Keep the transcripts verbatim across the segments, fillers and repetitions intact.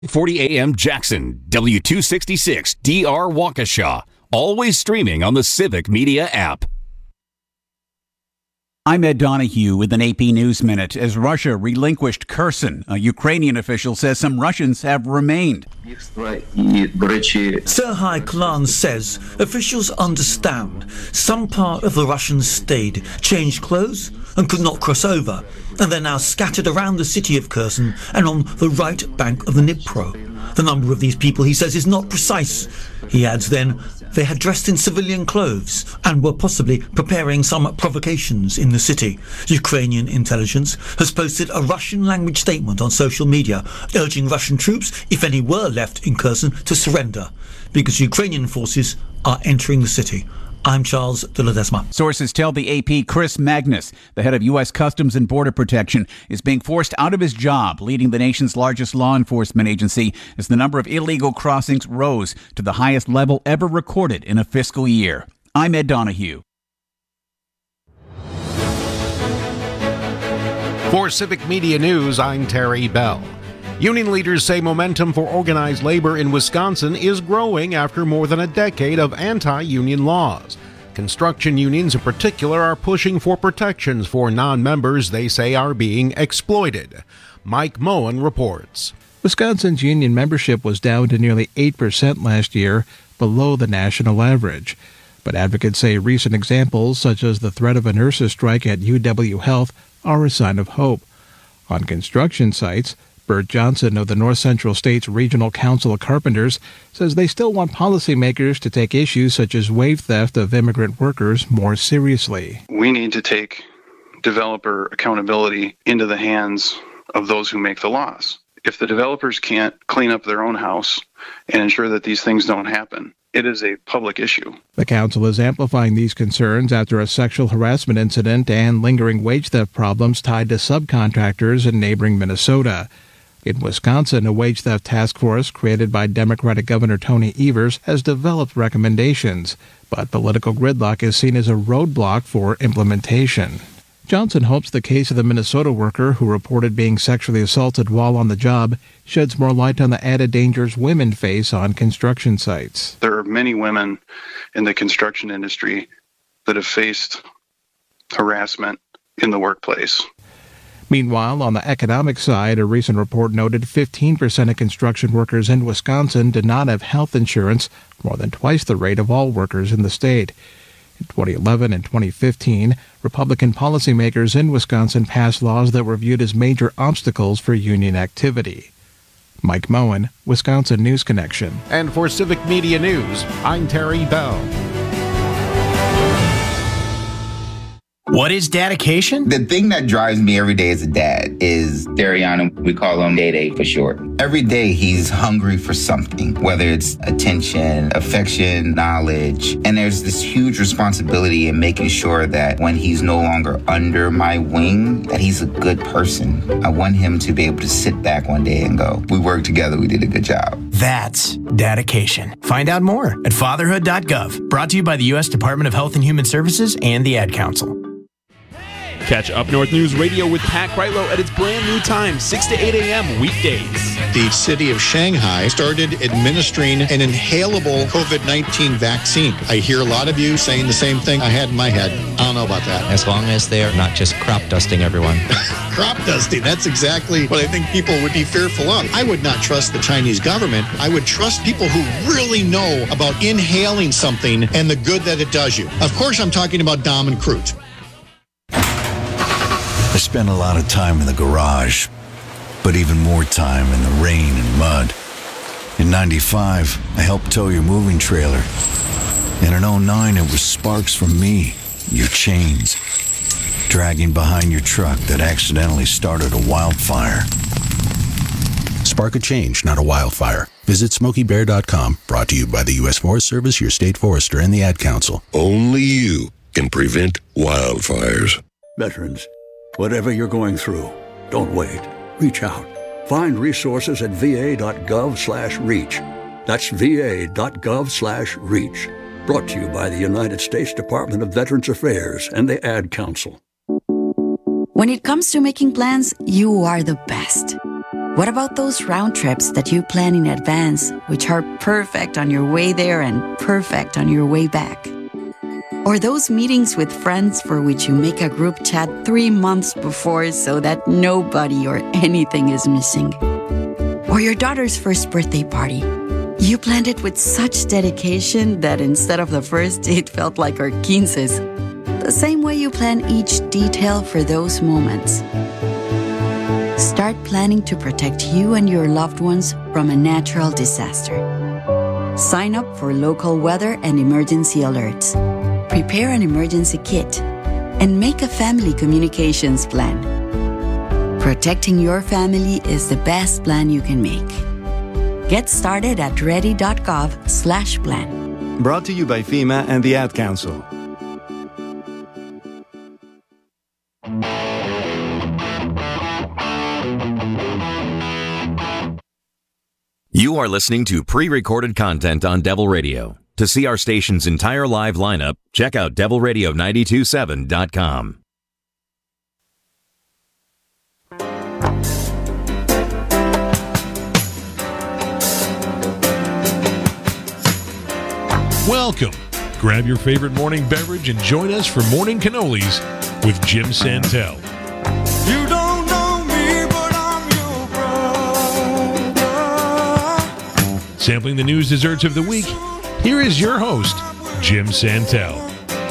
forty A M Jackson, W two sixty-six D R Waukesha. Always streaming on the Civic Media app. I'm Ed Donahue with an A P News Minute. As Russia relinquished Kherson, a Ukrainian official says some Russians have remained. Serhiy Klan says officials understand some part of the Russians stayed, changed clothes and could not cross over, and they're now scattered around the city of Kherson and on the right bank of the Dnipro. The number of these people, he says, is not precise. He adds then, they had dressed in civilian clothes and were possibly preparing some provocations in the city. Ukrainian intelligence has posted a Russian-language statement on social media urging Russian troops, if any were left in Kherson, to surrender because Ukrainian forces are entering the city. I'm Charles de Ledesma. Sources tell the A P Chris Magnus, the head of U S Customs and Border Protection, is being forced out of his job, leading the nation's largest law enforcement agency, as the number of illegal crossings rose to the highest level ever recorded in a fiscal year. I'm Ed Donahue. For Civic Media News, I'm Terry Bell. Union leaders say momentum for organized labor in Wisconsin is growing after more than a decade of anti-union laws. Construction unions in particular are pushing for protections for non-members they say are being exploited. Mike Moen reports. Wisconsin's union membership was down to nearly eight percent last year, below the national average. But advocates say recent examples, such as the threat of a nurses' strike at U W Health, are a sign of hope. On construction sites, Bert Johnson of the North Central States Regional Council of Carpenters says they still want policymakers to take issues such as wage theft of immigrant workers more seriously. We need to take developer accountability into the hands of those who make the laws. If the developers can't clean up their own house and ensure that these things don't happen, it is a public issue. The council is amplifying these concerns after a sexual harassment incident and lingering wage theft problems tied to subcontractors in neighboring Minnesota. In Wisconsin, a wage theft task force created by Democratic Governor Tony Evers has developed recommendations, but political gridlock is seen as a roadblock for implementation. Johnson hopes the case of the Minnesota worker who reported being sexually assaulted while on the job sheds more light on the added dangers women face on construction sites. There are many women in the construction industry that have faced harassment in the workplace. Meanwhile, on the economic side, a recent report noted fifteen percent of construction workers in Wisconsin did not have health insurance, more than twice the rate of all workers in the state. In twenty eleven and twenty fifteen, Republican policymakers in Wisconsin passed laws that were viewed as major obstacles for union activity. Mike Moen, Wisconsin News Connection. And for Civic Media News, I'm Terry Bell. What is dedication? The thing that drives me every day as a dad is Dariana. We call him Day Day for short. Every day he's hungry for something, whether it's attention, affection, knowledge. And there's this huge responsibility in making sure that when he's no longer under my wing, that he's a good person. I want him to be able to sit back one day and go, we worked together, we did a good job. That's dedication. Find out more at fatherhood dot gov. Brought to you by the U S Department of Health and Human Services and the Ad Council. Catch Up North News Radio with Pat Kreitlow at its brand new time, six to eight a.m. weekdays. The city of Shanghai started administering an inhalable covid nineteen vaccine. I hear a lot of you saying the same thing I had in my head. I don't know about that. As long as they're not just crop dusting everyone. Crop dusting, that's exactly what I think people would be fearful of. I would not trust the Chinese government. I would trust people who really know about inhaling something and the good that it does you. Of course, I'm talking about Dom and Crute. I spent a lot of time in the garage, but even more time in the rain and mud. In ninety-five, I helped tow your moving trailer. And in oh nine, it was sparks from me, your chains, dragging behind your truck that accidentally started a wildfire. Spark a change, not a wildfire. Visit Smokey Bear dot com, brought to you by the U S Forest Service, your state forester, and the Ad Council. Only you can prevent wildfires. Veterans, whatever you're going through, don't wait. Reach out. Find resources at V A dot gov slash reach. That's V A dot gov slash reach. Brought to you by the United States Department of Veterans Affairs and the Ad Council. When it comes to making plans, you are the best. What about those round trips that you plan in advance, which are perfect on your way there and perfect on your way back? Or those meetings with friends for which you make a group chat three months before so that nobody or anything is missing? Or your daughter's first birthday party. You planned it with such dedication that instead of the first, it felt like our quinces. The same way you plan each detail for those moments. Start planning to protect you and your loved ones from a natural disaster. Sign up for local weather and emergency alerts. Prepare an emergency kit. And make a family communications plan. Protecting your family is the best plan you can make. Get started at ready.gov slash plan. Brought to you by FEMA and the Ad Council. You are listening to pre-recorded content on Devil Radio. To see our station's entire live lineup, check out devil radio nine two seven dot com. Welcome. Grab your favorite morning beverage and join us for Morning Cannolis with Jim Santel. You don't know me, but I'm your brother. Sampling the news desserts of the week, here is your host, Jim Santel.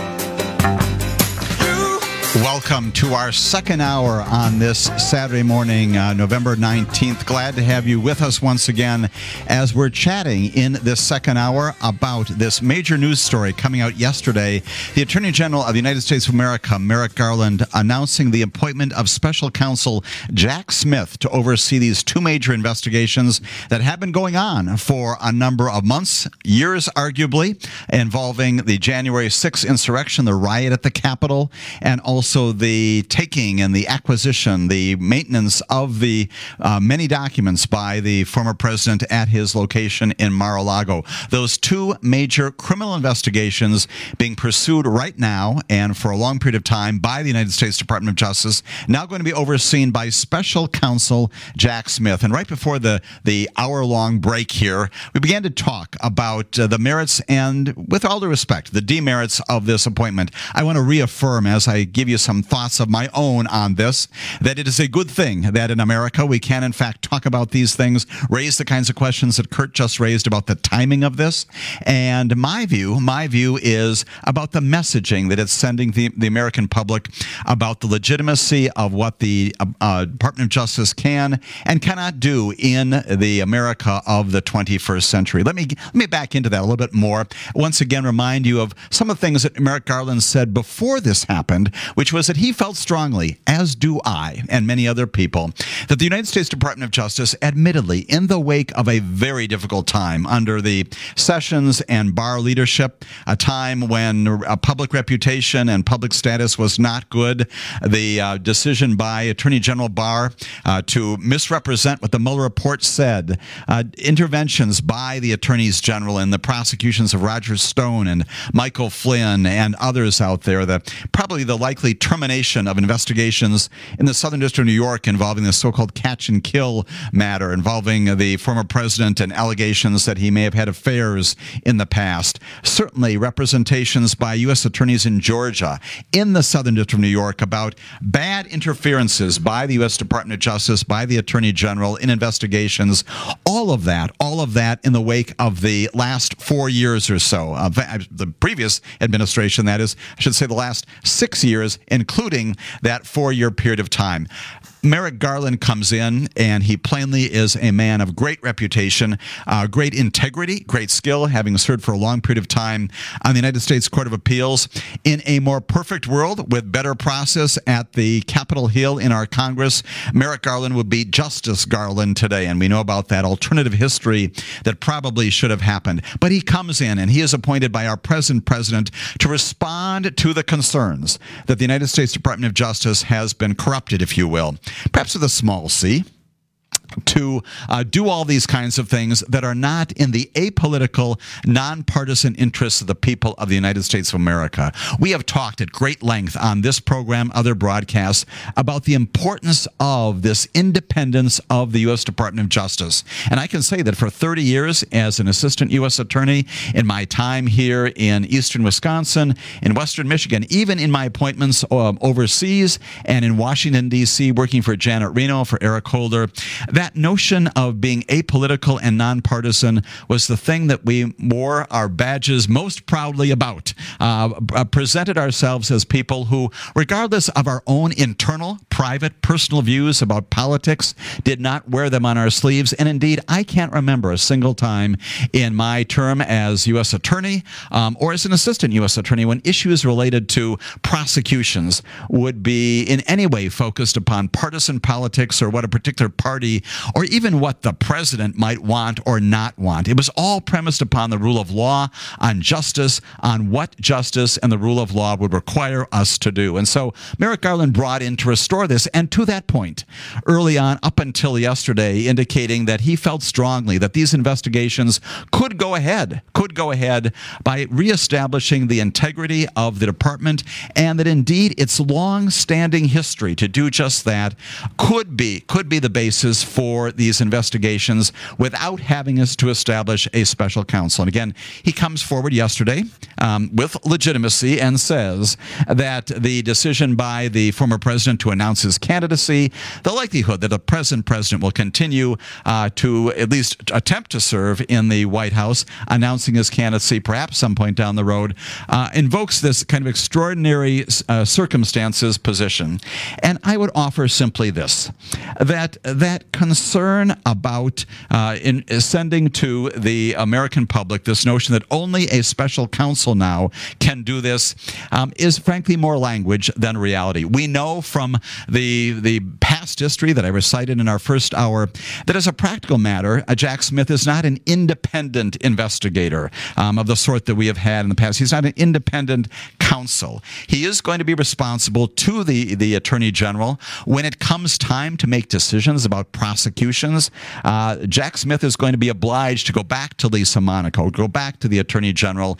Welcome to our second hour on this Saturday morning, uh, November nineteenth. Glad to have you with us once again as we're chatting in this second hour about this major news story coming out yesterday. The Attorney General of the United States of America, Merrick Garland, announcing the appointment of Special Counsel Jack Smith to oversee these two major investigations that have been going on for a number of months, years arguably, involving the January sixth insurrection, the riot at the Capitol, and also Also, the taking and the acquisition, the maintenance of the uh, many documents by the former president at his location in Mar-a-Lago. Those two major criminal investigations being pursued right now and for a long period of time by the United States Department of Justice, now going to be overseen by Special Counsel Jack Smith. And right before the, the hour-long break here, we began to talk about uh, the merits and, with all due respect, the demerits of this appointment. I want to reaffirm, as I give you some thoughts of my own on this, that it is a good thing that in America we can in fact talk about these things, raise the kinds of questions that Kurt just raised about the timing of this. And my view, my view is about the messaging that it's sending the, the American public about the legitimacy of what the uh, Department of Justice can and cannot do in the America of the twenty-first century. Let me, let me back into that a little bit more. Once again, remind you of some of the things that Merrick Garland said before this happened, which was that he felt strongly, as do I and many other people, that the United States Department of Justice, admittedly, in the wake of a very difficult time under the Sessions and Barr leadership, a time when a public reputation and public status was not good, the uh, decision by Attorney General Barr uh, to misrepresent what the Mueller report said, uh, interventions by the attorneys general in the prosecutions of Roger Stone and Michael Flynn and others out there, the probably the likely termination of investigations in the Southern District of New York involving the so-called catch and kill matter involving the former president and allegations that he may have had affairs in the past. Certainly representations by U S attorneys in Georgia, in the Southern District of New York, about bad interferences by the U S Department of Justice, by the Attorney General in investigations. All of that, all of that in the wake of the last four years or so, of the previous administration, that is, I should say the last six years, including that four-year period of time. Merrick Garland comes in, and he plainly is a man of great reputation, uh, great integrity, great skill, having served for a long period of time on the United States Court of Appeals. In a more perfect world, with better process at the Capitol Hill in our Congress, Merrick Garland would be Justice Garland today, and we know about that alternative history that probably should have happened. But he comes in, and he is appointed by our present president to respond to the concerns that the United States Department of Justice has been corrupted, if you will. Perhaps with a small c. to uh, do all these kinds of things that are not in the apolitical, nonpartisan interests of the people of the United States of America. We have talked at great length on this program, other broadcasts, about the importance of this independence of the U S Department of Justice. And I can say that for thirty years as an assistant U S attorney, in my time here in eastern Wisconsin, in western Michigan, even in my appointments um, overseas and in Washington, D C, working for Janet Reno, for Eric Holder, that notion of being apolitical and nonpartisan was the thing that we wore our badges most proudly about. Uh, presented ourselves as people who, regardless of our own internal, private, personal views about politics, did not wear them on our sleeves. And indeed, I can't remember a single time in my term as U S attorney um, or as an assistant U S attorney when issues related to prosecutions would be in any way focused upon partisan politics or what a particular party or even what the president might want or not want. It was all premised upon the rule of law, on justice, on what justice and the rule of law would require us to do. And so Merrick Garland brought in to restore this, and to that point, early on, up until yesterday, indicating that he felt strongly that these investigations could go ahead, could go ahead by reestablishing the integrity of the department, and that indeed its long-standing history to do just that could be, could be the basis for for these investigations without having us to establish a special counsel. And again, he comes forward yesterday um, with legitimacy and says that the decision by the former president to announce his candidacy, the likelihood that the present president will continue uh, to at least attempt to serve in the White House, announcing his candidacy perhaps some point down the road, uh, invokes this kind of extraordinary uh, circumstances position. And I would offer simply this, that that concern about uh, in sending to the American public this notion that only a special counsel now can do this um, is frankly more language than reality. We know from the the past history that I recited in our first hour that as a practical matter, uh, Jack Smith is not an independent investigator um, of the sort that we have had in the past. He's not an independent counsel. He is going to be responsible to the, the Attorney General when it comes time to make decisions about prosecutions. Uh, Jack Smith is going to be obliged to go back to Lisa Monaco, go back to the Attorney General,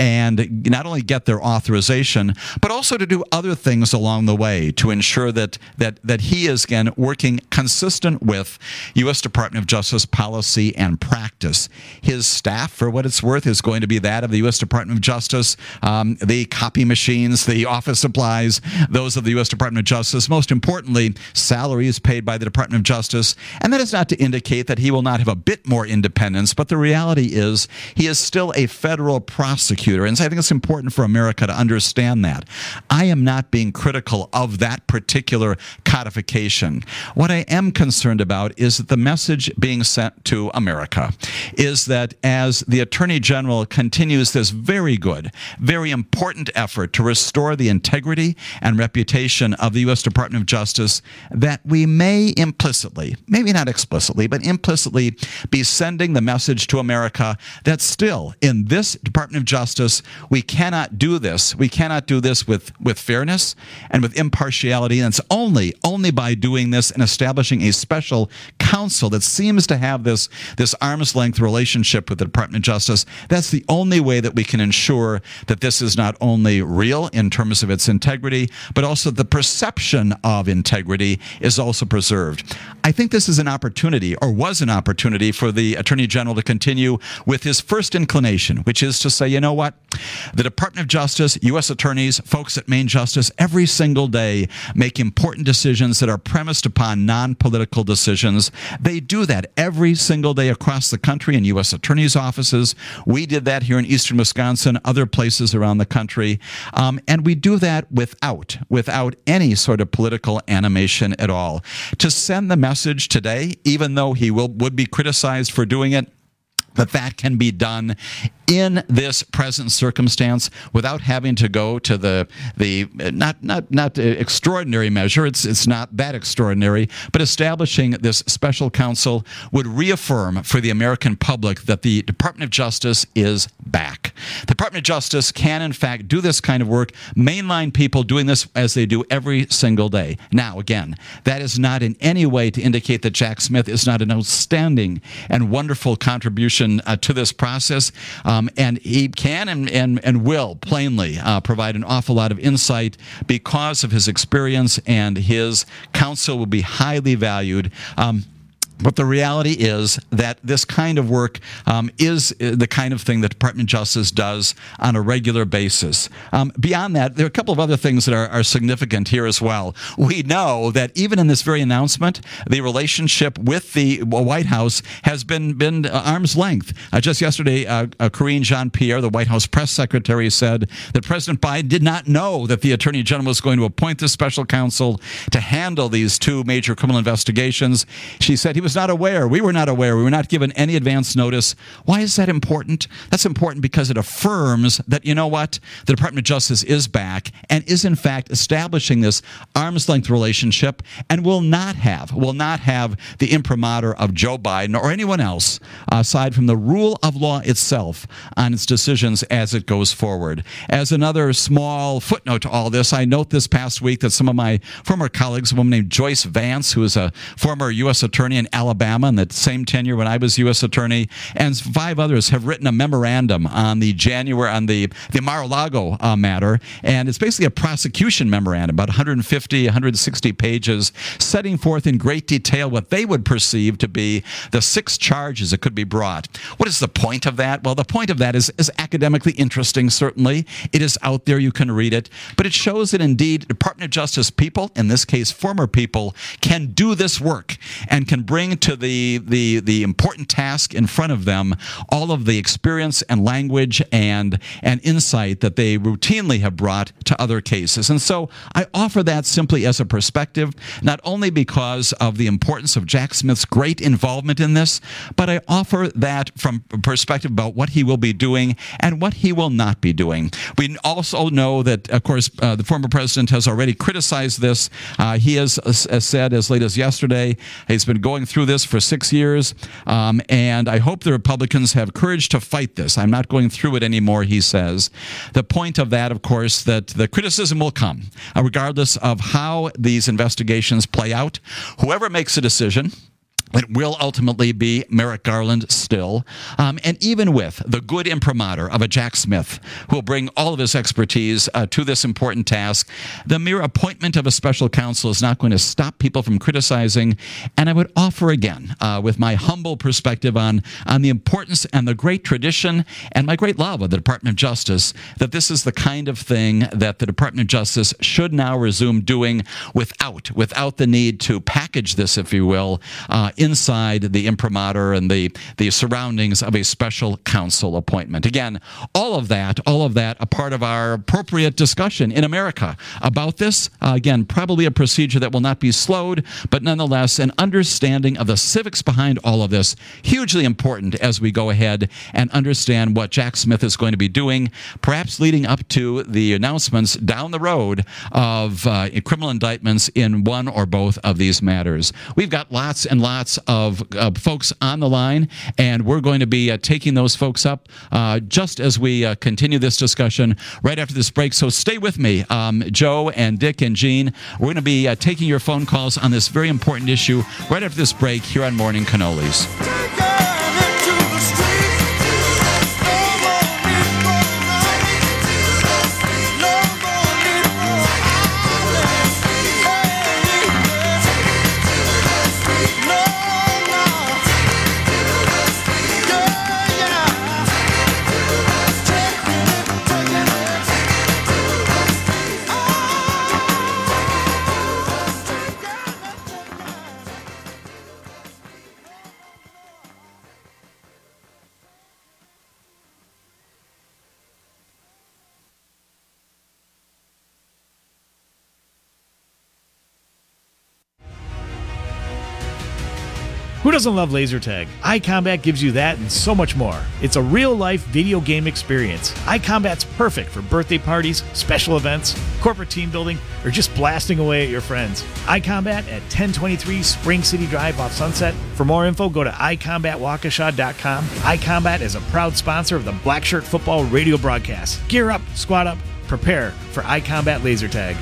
and not only get their authorization, but also to do other things along the way to ensure that that that he is, again, working consistent with U S Department of Justice policy and practice. His staff, for what it's worth, is going to be that of the U S Department of Justice. Um, the copy machines, the office supplies, those of the U S Department of Justice. Most importantly, salaries paid by the Department of Justice. And that is not to indicate that he will not have a bit more independence, but the reality is he is still a federal prosecutor. And so I think it's important for America to understand that. I am not being critical of that particular codification. What I am concerned about is that the message being sent to America is that as the Attorney General continues this very good, very important effort to restore the integrity and reputation of the U S Department of Justice, that we may implicitly, maybe not explicitly, but implicitly be sending the message to America that still in this Department of Justice, we cannot do this. We cannot do this with, with fairness and with impartiality. And it's only, only by doing this and establishing a special counsel that seems to have this, this arm's length relationship with the Department of Justice. That's the only way that we can ensure that this is not only real in terms of its integrity, but also the perception of integrity is also preserved. I think this is an opportunity, or was an opportunity, for the Attorney General to continue with his first inclination, which is to say, you know what? The Department of Justice, U S attorneys, folks at Main Justice, every single day make important decisions that are premised upon non-political decisions. They do that every single day across the country in U S attorneys' offices. We did that here in eastern Wisconsin, other places around the country. Um, and we do that without, without any sort of political animation at all. To send the message today, even though he will would be criticized for doing it, that that can be done in this present circumstance without having to go to the the not not not extraordinary measure. It's it's not that extraordinary, but establishing this special counsel would reaffirm for the American public that the Department of Justice is back. The Department of Justice can, in fact, do this kind of work, mainline people doing this as they do every single day. Now, again, that is not in any way to indicate that Jack Smith is not an outstanding and wonderful contribution uh, to this process, um, and he can and, and, and will plainly uh, provide an awful lot of insight because of his experience, and his counsel will be highly valued. Um, But the reality is that this kind of work um, is the kind of thing that the Department of Justice does on a regular basis. Um, beyond that, there are a couple of other things that are, are significant here as well. We know that even in this very announcement, the relationship with the White House has been, been arm's length. Uh, just yesterday, uh, uh, Karine Jean-Pierre, the White House press secretary, said that President Biden did not know that the Attorney General was going to appoint this special counsel to handle these two major criminal investigations. She said he was not aware. We were not aware. We were not given any advance notice. Why is that important? That's important because it affirms that, you know what, the Department of Justice is back and is in fact establishing this arm's length relationship and will not have, will not have the imprimatur of Joe Biden or anyone else aside from the rule of law itself on its decisions as it goes forward. As another small footnote to all this, I note this past week that some of my former colleagues, a woman named Joyce Vance, who is a former U S attorney in Alabama in the same tenure when I was U S attorney, and five others have written a memorandum on the January on the the Mar-a-Lago uh, matter, and it's basically a prosecution memorandum, about one hundred fifty, one hundred sixty pages, setting forth in great detail what they would perceive to be the six charges that could be brought. What is the point of that? Well, the point of that is, is academically interesting, certainly. It is out there. You can read it. But it shows that, indeed, Department of Justice people, in this case, former people, can do this work and can bring to the, the, the important task in front of them all of the experience and language and, and insight that they routinely have brought to other cases. And so I offer that simply as a perspective, not only because of the importance of Jack Smith's great involvement in this, but I offer that from a perspective about what he will be doing and what he will not be doing. We also know that, of course, uh, the former president has already criticized this. Uh, he has uh, said as late as yesterday, he's been going through this for six years, um, and I hope the Republicans have courage to fight this. I'm not going through it anymore, he says. The point of that, of course, that the criticism will come, uh, regardless of how these investigations play out. Whoever makes a decision, it will ultimately be Merrick Garland still. Um, and even with the good imprimatur of a Jack Smith, who will bring all of his expertise uh, to this important task, the mere appointment of a special counsel is not going to stop people from criticizing. And I would offer again, uh, with my humble perspective on, on the importance and the great tradition and my great love of the Department of Justice, that this is the kind of thing that the Department of Justice should now resume doing without, without the need to package this, if you will, uh, inside the imprimatur and the, the surroundings of a special counsel appointment. Again, all of that, all of that, a part of our appropriate discussion in America about this. Uh, again, probably a procedure that will not be slowed, but nonetheless, an understanding of the civics behind all of this, hugely important as we go ahead and understand what Jack Smith is going to be doing, perhaps leading up to the announcements down the road of uh, criminal indictments in one or both of these matters. We've got lots and lots of uh, folks on the line, and we're going to be uh, taking those folks up uh, just as we uh, continue this discussion right after this break. So stay with me, um, Joe and Dick and Gene. We're going to be uh, taking your phone calls on this very important issue right after this break here on Morning Cannolis. Who doesn't love laser tag? iCombat gives you that and so much more. It's a real-life video game experience. iCombat's perfect for birthday parties, special events, corporate team building, or just blasting away at your friends. iCombat at ten twenty-three Spring City Drive off Sunset. For more info, go to i combat waukesha dot com. iCombat is a proud sponsor of the Black Shirt Football radio broadcast. Gear up, squad up, prepare for iCombat laser tag.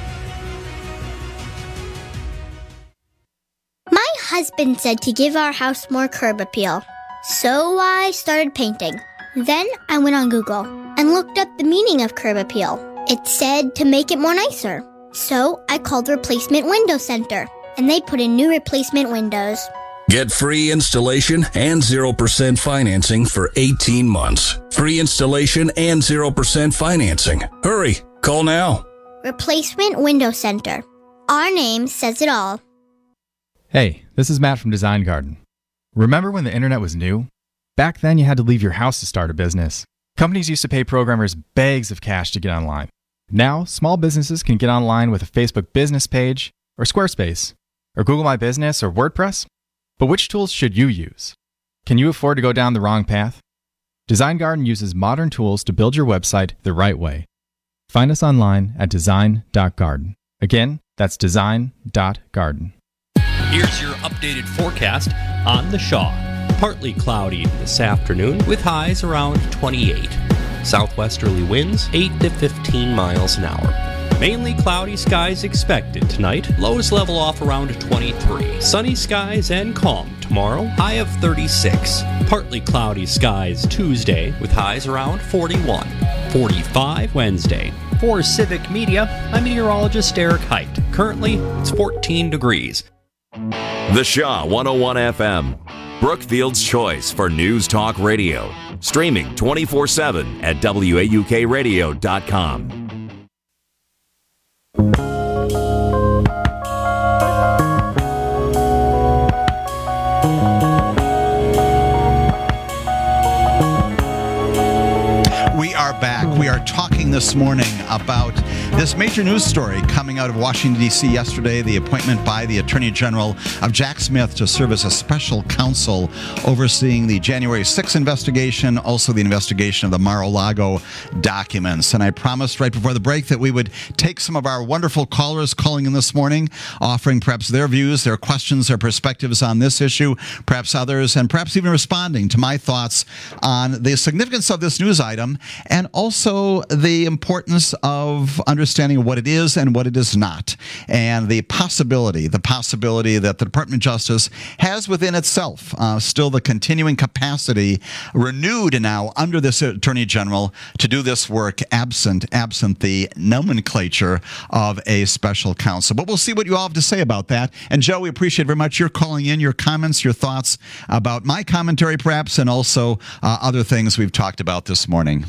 My husband said to give our house more curb appeal, so I started painting. Then I went on Google and looked up the meaning of curb appeal. It said to make it more nicer. So I called Replacement Window Center, and they put in new replacement windows. Get free installation and zero percent financing for eighteen months. Free installation and zero percent financing. Hurry, call now. Replacement Window Center. Our name says it all. Hey, this is Matt from Design Garden. Remember when the internet was new? Back then you had to leave your house to start a business. Companies used to pay programmers bags of cash to get online. Now, small businesses can get online with a Facebook business page, or Squarespace, or Google My Business, or WordPress. But which tools should you use? Can you afford to go down the wrong path? Design Garden uses modern tools to build your website the right way. Find us online at design dot garden. Again, that's design dot garden. Here's your updated forecast on the Shaw. Partly cloudy this afternoon with highs around twenty-eight. Southwesterly winds eight to fifteen miles an hour. Mainly cloudy skies expected tonight. Lows level off around twenty-three. Sunny skies and calm tomorrow. High of thirty-six. Partly cloudy skies Tuesday with highs around forty-one. forty-five Wednesday. For Civic Media, I'm meteorologist Eric Height. Currently, it's fourteen degrees. The Shaw one oh one F M, Brookfield's choice for news talk radio. Streaming twenty-four seven at W A U K radio dot com. We are back. We are talking this morning about this major news story coming out of Washington, D C yesterday, the appointment by the Attorney General of Jack Smith to serve as a special counsel overseeing the January sixth investigation, also the investigation of the Mar-a-Lago documents. And I promised right before the break that we would take some of our wonderful callers calling in this morning, offering perhaps their views, their questions, their perspectives on this issue, perhaps others, and perhaps even responding to my thoughts on the significance of this news item and also the importance of understanding what it is and what it is not, and the possibility, the possibility that the Department of Justice has within itself uh, still the continuing capacity, renewed now under this Attorney General, to do this work absent, absent the nomenclature of a special counsel. But we'll see what you all have to say about that. And Joe, we appreciate very much your calling in, your comments, your thoughts about my commentary perhaps, and also uh, other things we've talked about this morning.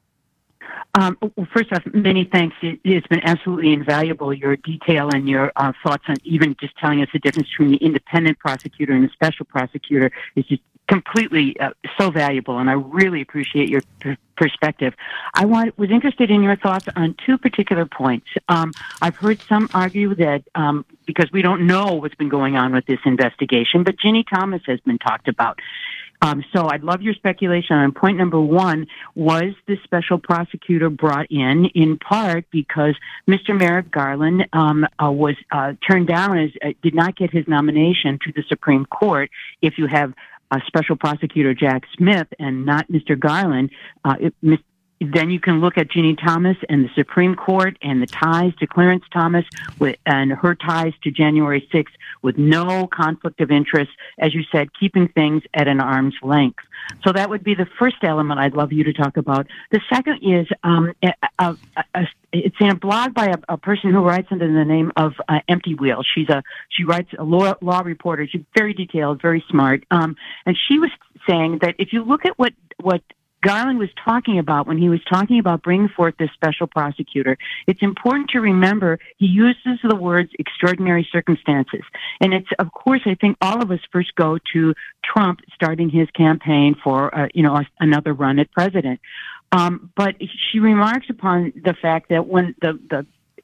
Um, well, first off, many thanks. It, it's been absolutely invaluable, your detail and your uh, thoughts on even just telling us the difference between the independent prosecutor and the special prosecutor is just completely uh, so valuable, and I really appreciate your per- perspective. I want, was interested in your thoughts on two particular points. Um, I've heard some argue that um, because we don't know what's been going on with this investigation, but Ginny Thomas has been talked about. Um, so I'd love your speculation on point number one. Was the special prosecutor brought in in part because Mister Merrick Garland um, uh, was uh, turned down, as uh, did not get his nomination to the Supreme Court? If you have a special prosecutor Jack Smith and not Mister Garland, uh, it, then you can look at Ginny Thomas and the Supreme Court and the ties to Clarence Thomas with, and her ties to January sixth with no conflict of interest, as you said, keeping things at an arm's length. So that would be the first element I'd love you to talk about. The second is um, a, a, a, it's in a blog by a, a person who writes under the name of uh, Empty Wheel. She's a she writes a law, law reporter. She's very detailed, very smart, um, and she was saying that if you look at what what Garland was talking about when he was talking about bringing forth this special prosecutor, it's important to remember he uses the words extraordinary circumstances. And it's, of course, I think all of us first go to Trump starting his campaign for, uh, you know, another run at president. Um, but she remarks upon the fact that when the, the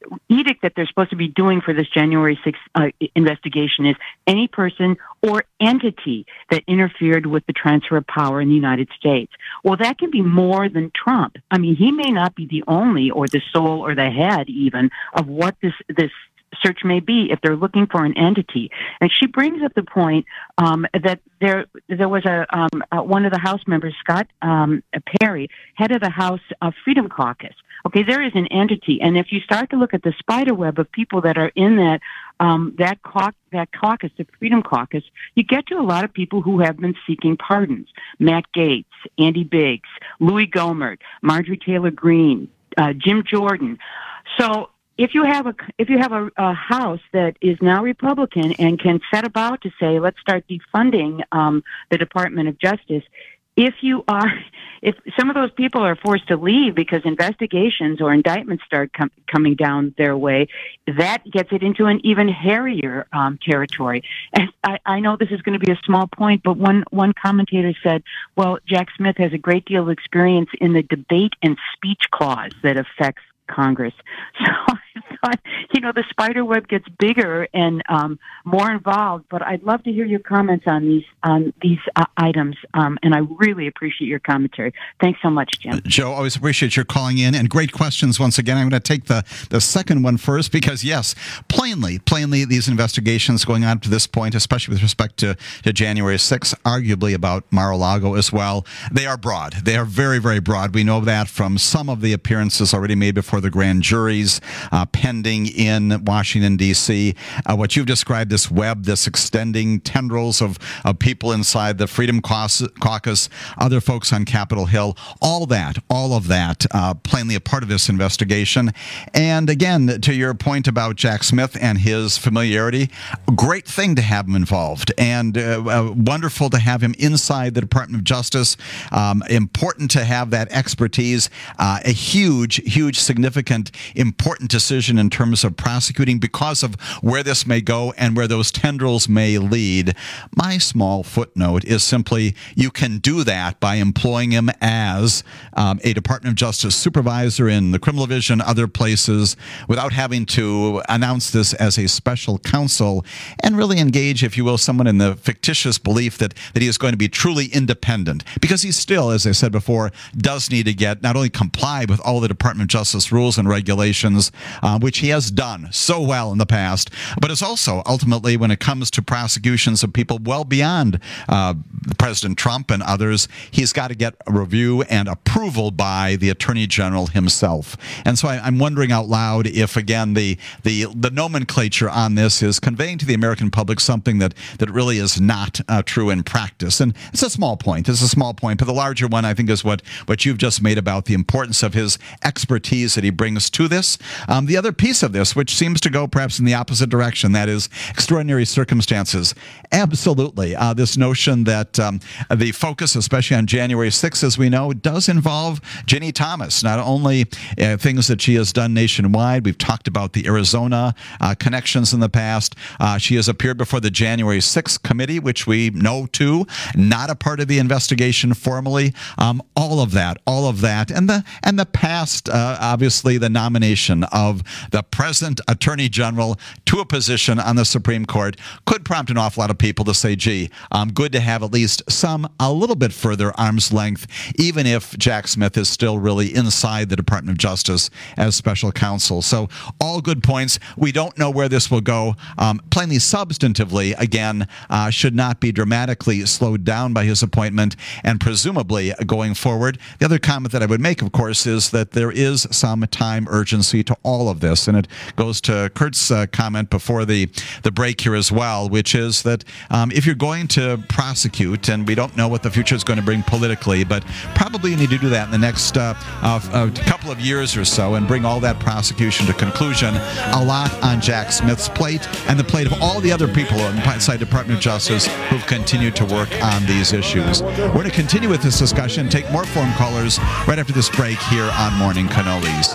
edict that they're supposed to be doing for this January sixth uh, investigation is any person or entity that interfered with the transfer of power in the United States. Well, that can be more than Trump. I mean, he may not be the only or the sole or the head even of what this this search may be if they're looking for an entity. And she brings up the point um, that there there was a um, uh, one of the House members, Scott um, Perry, head of the House uh, Freedom Caucus. Okay, there is an entity, and if you start to look at the spider web of people that are in that um, that cau- that caucus, the Freedom Caucus, you get to a lot of people who have been seeking pardons: Matt Gaetz, Andy Biggs, Louis Gohmert, Marjorie Taylor Greene, uh, Jim Jordan. So if you have a if you have a, a House that is now Republican and can set about to say, let's start defunding um, the Department of Justice. If you are, if some of those people are forced to leave because investigations or indictments start com- coming down their way, that gets it into an even hairier um, territory. And I, I know this is going to be a small point, but one one commentator said, "Well, Jack Smith has a great deal of experience in the debate and speech clause that affects Congress." So I thought, you know, the spider web gets bigger and um, more involved. But I'd love to hear your comments on these on these uh, items, um, and I really appreciate your commentary. Thanks so much, Jim. Joe, always appreciate your calling in, and great questions once again. I'm going to take the, the second one first because, yes, plainly, plainly, these investigations going on to this point, especially with respect to, to January sixth, arguably about Mar-a-Lago as well, they are broad. They are very, very broad. We know that from some of the appearances already made before the grand juries uh, pending in Washington, D C Uh, what you've described, this web, this extending tendrils of, of people inside the Freedom Caucus, other folks on Capitol Hill, all that, all of that, uh, plainly a part of this investigation. And again, to your point about Jack Smith and his familiarity, great thing to have him involved, and uh, uh, wonderful to have him inside the Department of Justice. Um, important to have that expertise. Uh, a huge, huge, significant, important decision in terms of prosecuting because of where this may go and where those tendrils may lead. My small footnote is simply you can do that by employing him as um, a Department of Justice supervisor in the criminal division, other places, without having to announce this as a special counsel and really engage, if you will, someone in the fictitious belief that, that he is going to be truly independent. Because he still, as I said before, does need to get not only comply with all the Department of Justice rules and regulations, uh, which he has done so well in the past, but is also ultimately, when it comes to prosecutions of people well beyond uh, President Trump and others, he's got to get a review and approval by the Attorney General himself. And so I, I'm wondering out loud if, again, the, the the nomenclature on this is conveying to the American public something that, that really is not uh, true in practice. And it's a small point. It's a small point. But the larger one, I think, is what, what you've just made about the importance of his expertise that he brings to this. Um, the other piece of this, which seems to go perhaps in the opposite direction, that is extraordinary circumstances. Absolutely. Uh, this notion that um, the focus, especially on January sixth, as we know, does involve Ginny Thomas. Not only uh, things that she has done nationwide, we've talked about the Arizona uh, connections in the past. Uh, she has appeared before the January sixth committee, which we know too, not a part of the investigation formally. Um, all of that, all of that, and the and the past, uh, obviously, the nomination of the present Attorney General to a position on the Supreme Court could prompt an awful lot of people to say, gee, um, good to have at least some, a little bit further arm's length, even if Jack Smith is still really inside the Department of Justice as special counsel. So all good points. We don't know where this will go. Um, plainly substantively, again, uh, should not be dramatically slowed down by his appointment, and presumably going forward. The other comment that I would make, of course, is that there is some time urgency to all of this, and it goes to Kurt's uh, comment before the, the break here as well, which is that um, if you're going to prosecute, and we don't know what the future is going to bring politically, but probably you need to do that in the next uh, uh, uh, couple of years or so and bring all that prosecution to conclusion. A lot on Jack Smith's plate and the plate of all the other people inside the Department of Justice who've continued to work on these issues. We're going to continue with this discussion, take more phone callers right after this break here on Morning Cannolis.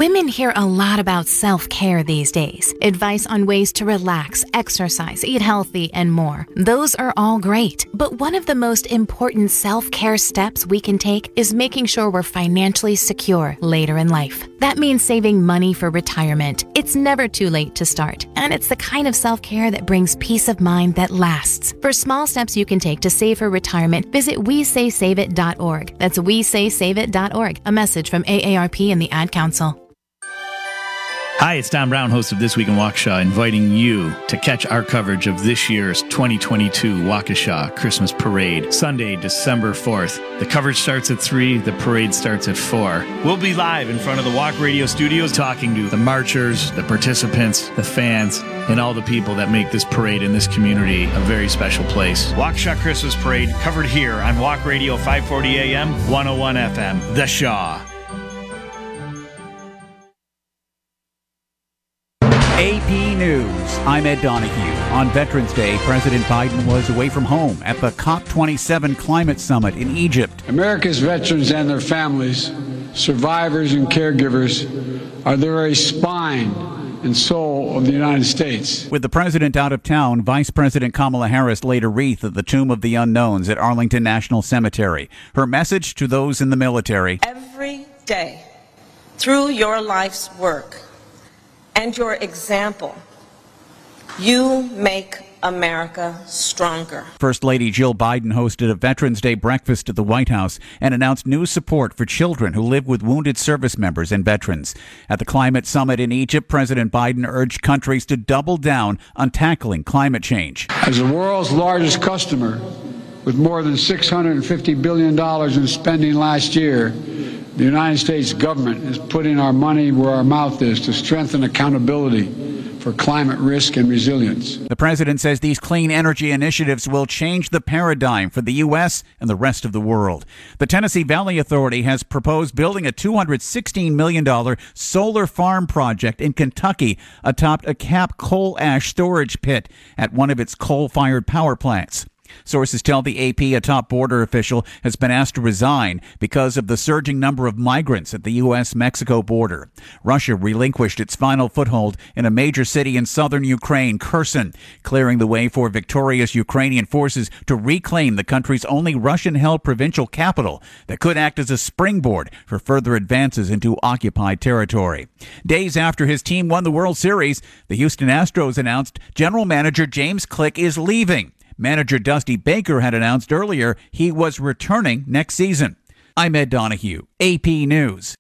Women hear a lot about self-care these days. Advice on ways to relax, exercise, eat healthy, and more. Those are all great. But one of the most important self-care steps we can take is making sure we're financially secure later in life. That means saving money for retirement. It's never too late to start. And it's the kind of self-care that brings peace of mind that lasts. For small steps you can take to save for retirement, visit we say save it dot org. That's we say save it dot org. A message from A A R P and the Ad Council. Hi, it's Don Brown, host of This Week in Waukesha, inviting you to catch our coverage of this year's twenty twenty-two Waukesha Christmas Parade, Sunday, December fourth. The coverage starts at three, the parade starts at four. We'll be live in front of the Walk Radio studios talking to the marchers, the participants, the fans, and all the people that make this parade in this community a very special place. Waukesha Christmas Parade, covered here on Walk Radio five forty A M, one oh one F M, The Shaw. A P News. I'm Ed Donahue. On Veterans Day, President Biden was away from home at the COP twenty-seven Climate Summit in Egypt. America's veterans and their families, survivors and caregivers, are the very spine and soul of the United States. With the president out of town, Vice President Kamala Harris laid a wreath at the Tomb of the Unknowns at Arlington National Cemetery. Her message to those in the military: every day, through your life's work and your example, you make America stronger. First Lady Jill Biden hosted a Veterans Day breakfast at the White House and announced new support for children who live with wounded service members and veterans. At the climate summit in Egypt, President Biden urged countries to double down on tackling climate change. As the world's largest customer, with more than six hundred fifty billion dollars in spending last year, the United States government is putting our money where our mouth is to strengthen accountability for climate risk and resilience. The president says these clean energy initiatives will change the paradigm for the U S and the rest of the world. The Tennessee Valley Authority has proposed building a two hundred sixteen million dollars solar farm project in Kentucky atop a capped coal ash storage pit at one of its coal-fired power plants. Sources tell the A P a top border official has been asked to resign because of the surging number of migrants at the U S Mexico border. Russia relinquished its final foothold in a major city in southern Ukraine, Kherson, clearing the way for victorious Ukrainian forces to reclaim the country's only Russian-held provincial capital that could act as a springboard for further advances into occupied territory. Days after his team won the World Series, the Houston Astros announced general manager James Click is leaving. Manager Dusty Baker had announced earlier he was returning next season. I'm Ed Donahue, A P News.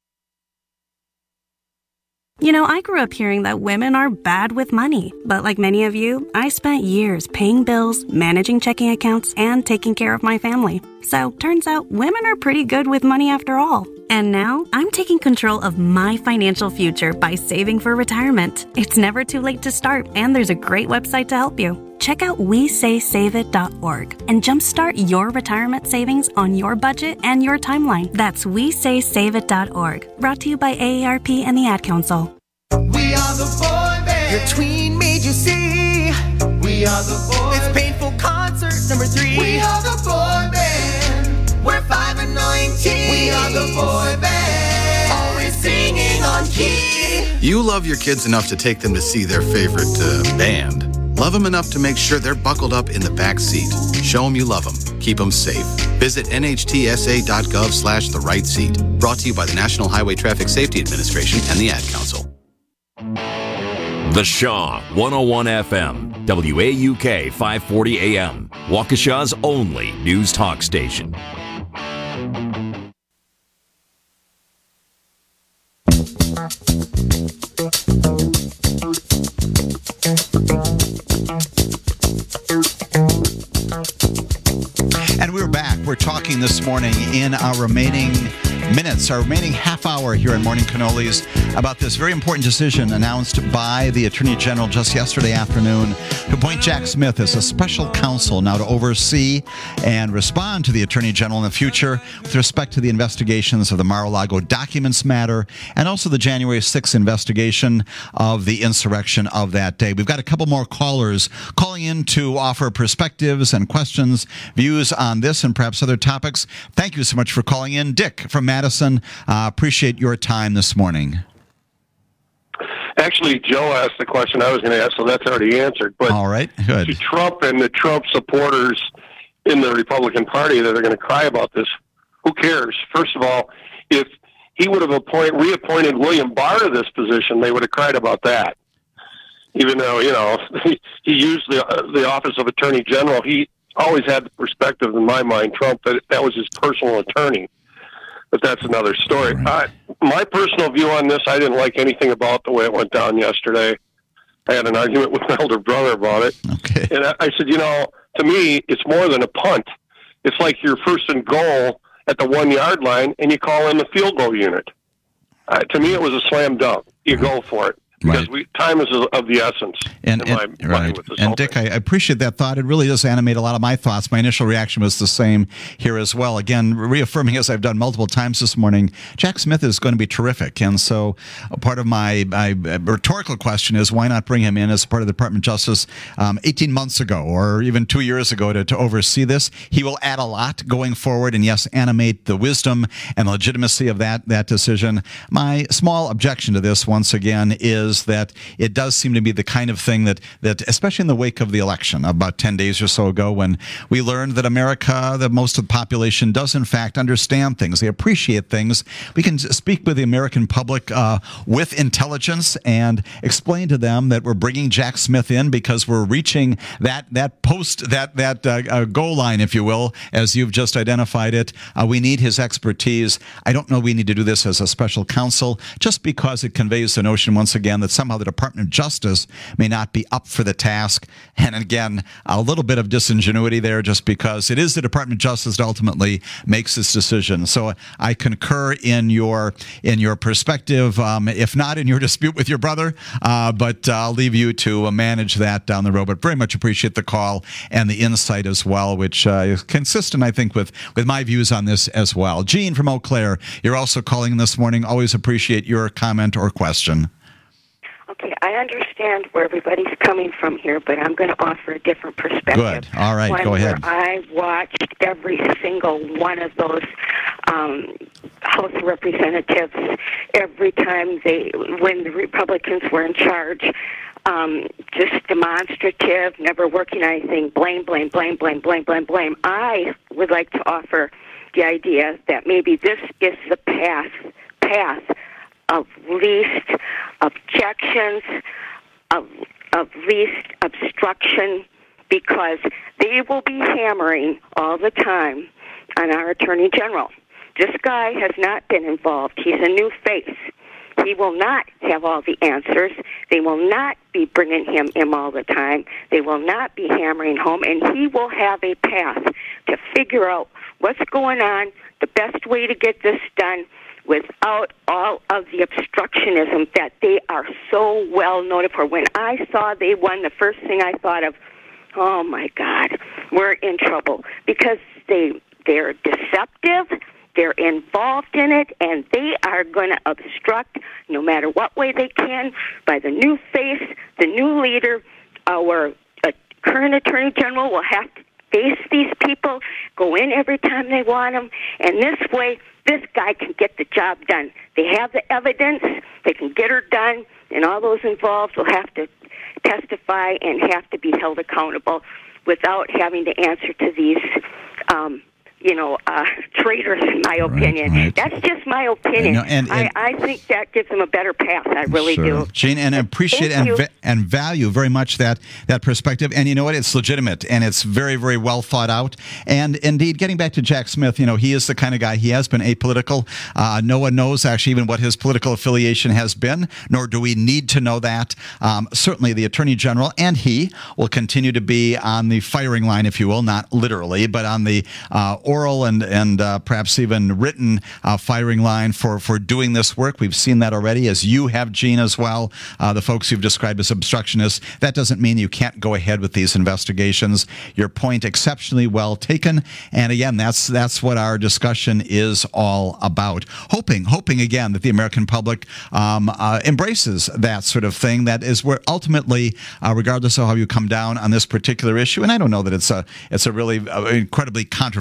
You know, I grew up hearing that women are bad with money. But like many of you, I spent years paying bills, managing checking accounts, and taking care of my family. So, turns out women are pretty good with money after all. And now, I'm taking control of my financial future by saving for retirement. It's never too late to start, and there's a great website to help you. Check out we say save it dot org and jumpstart your retirement savings on your budget and your timeline. That's we say save it dot org. Brought to you by A A R P and the Ad Council. We are the boy band. Your tween made you see. We are the boy. It's painful concert number three. We are the boy band. We're five and nineteen. We are the boy band. Always singing on key. You love your kids enough to take them to see their favorite uh, band. Love them enough to make sure they're buckled up in the back seat. Show them you love them. Keep them safe. Visit N H T S A dot gov slash the right seat. Brought to you by the National Highway Traffic Safety Administration and the Ad Council. The Shaw, one oh one F M, W A U K five forty A M, Waukesha's only news talk station. And we're back. We're talking this morning in our remaining minutes, our remaining half hour here in Morning Cannolis about this very important decision announced by the Attorney General just yesterday afternoon to appoint Jack Smith as a special counsel now to oversee and respond to the Attorney General in the future with respect to the investigations of the Mar-a-Lago documents matter and also the January sixth investigation of the insurrection of that day. We've got a couple more callers calling in to offer perspectives and questions, views on this and perhaps other topics. Thank you so much for calling in. Dick from Madison, uh, appreciate your time this morning. Actually, Joe asked the question I was going to ask, so that's already answered. But all right, good. To Trump and the Trump supporters in the Republican Party that are going to cry about this, who cares? First of all, if he would have appoint, reappointed William Barr to this position, they would have cried about that. Even though, you know, he, he used the uh, the office of Attorney General, he always had the perspective, in my mind, Trump, that that was his personal attorney. But that's another story. Right. Uh, my personal view on this, I didn't like anything about the way it went down yesterday. I had an argument with my older brother about it. Okay. And I, I said, you know, to me, it's more than a punt. It's like you're first and goal at the one-yard line, and you call in the field goal unit. Uh, to me, it was a slam dunk. You go for it. Because Right. we, time is of the essence. And, and, right. and Dick, I, I appreciate that thought. It really does animate a lot of my thoughts. My initial reaction was the same here as well. Again, reaffirming, as I've done multiple times this morning, Jack Smith is going to be terrific. And so a part of my, my rhetorical question is, why not bring him in as part of the Department of Justice um, eighteen months ago or even two years ago to, to oversee this? He will add a lot going forward and, yes, animate the wisdom and legitimacy of that, that decision. My small objection to this, once again, is that it does seem to be the kind of thing that, that, especially in the wake of the election about ten days or so ago, when we learned that America, that most of the population does in fact understand things. They appreciate things. We can speak with the American public uh, with intelligence and explain to them that we're bringing Jack Smith in because we're reaching that, that post, that, that uh, uh, goal line, if you will, as you've just identified it. Uh, we need his expertise. I don't know we need to do this as a special counsel just because it conveys the notion, once again, that somehow the Department of Justice may not be up for the task. And again, a little bit of disingenuity there just because it is the Department of Justice that ultimately makes this decision. So I concur in your in your perspective, um, if not in your dispute with your brother, uh, but I'll leave you to uh, manage that down the road. But very much appreciate the call and the insight as well, which uh, is consistent, I think, with, with my views on this as well. Gene from Eau Claire, you're also calling this morning. Always appreciate your comment or question. Okay, I understand where everybody's coming from here, but I'm going to offer a different perspective. Good. All right, one go ahead. Where I watched every single one of those um, House of Representatives every time they, when the Republicans were in charge, um, just demonstrative, never working on anything, blame, blame, blame, blame, blame, blame, blame. I would like to offer the idea that maybe this is the path, path of least objections, of, of least obstruction, because they will be hammering all the time on our Attorney General. This guy has not been involved. He's a new face. He will not have all the answers. They will not be bringing him in all the time. They will not be hammering home, and he will have a path to figure out what's going on, the best way to get this done, without all of the obstructionism that they are so well noted for. When I saw they won, the first thing I thought of, oh my God, we're in trouble, because they they're deceptive, they're involved in it, and they are going to obstruct no matter what way they can by the new face, the new leader. Our uh, current Attorney General will have to face these people, go in every time they want them, and this way, this guy can get the job done. They have the evidence, they can get her done, and all those involved will have to testify and have to be held accountable without having to answer to these, um, you know, uh, traitors, in my opinion. Right. That's just my opinion. No, and- and- I, I think that gives them a better path. I really Sure. do. Gene, and I appreciate Thank and, you. va- and value very much that that perspective. And you know what? It's legitimate, and it's very, very well thought out. And indeed, getting back to Jack Smith, you know, he is the kind of guy, he has been apolitical. Uh, no one knows actually even what his political affiliation has been, nor do we need to know that. Um, certainly the Attorney General and he will continue to be on the firing line, if you will, not literally, but on the uh, oral and, and uh, perhaps even written uh, firing line for, for doing this work. We've seen that already, as you have, Gene, as well. Uh, the folks you've described as obstructionists. That doesn't mean you can't go ahead with these investigations. Your point exceptionally well taken. And again, that's that's what our discussion is all about. Hoping, hoping again that the American public um, uh, embraces that sort of thing. That is where ultimately, uh, regardless of how you come down on this particular issue, and I don't know that it's a it's a really uh, incredibly controversial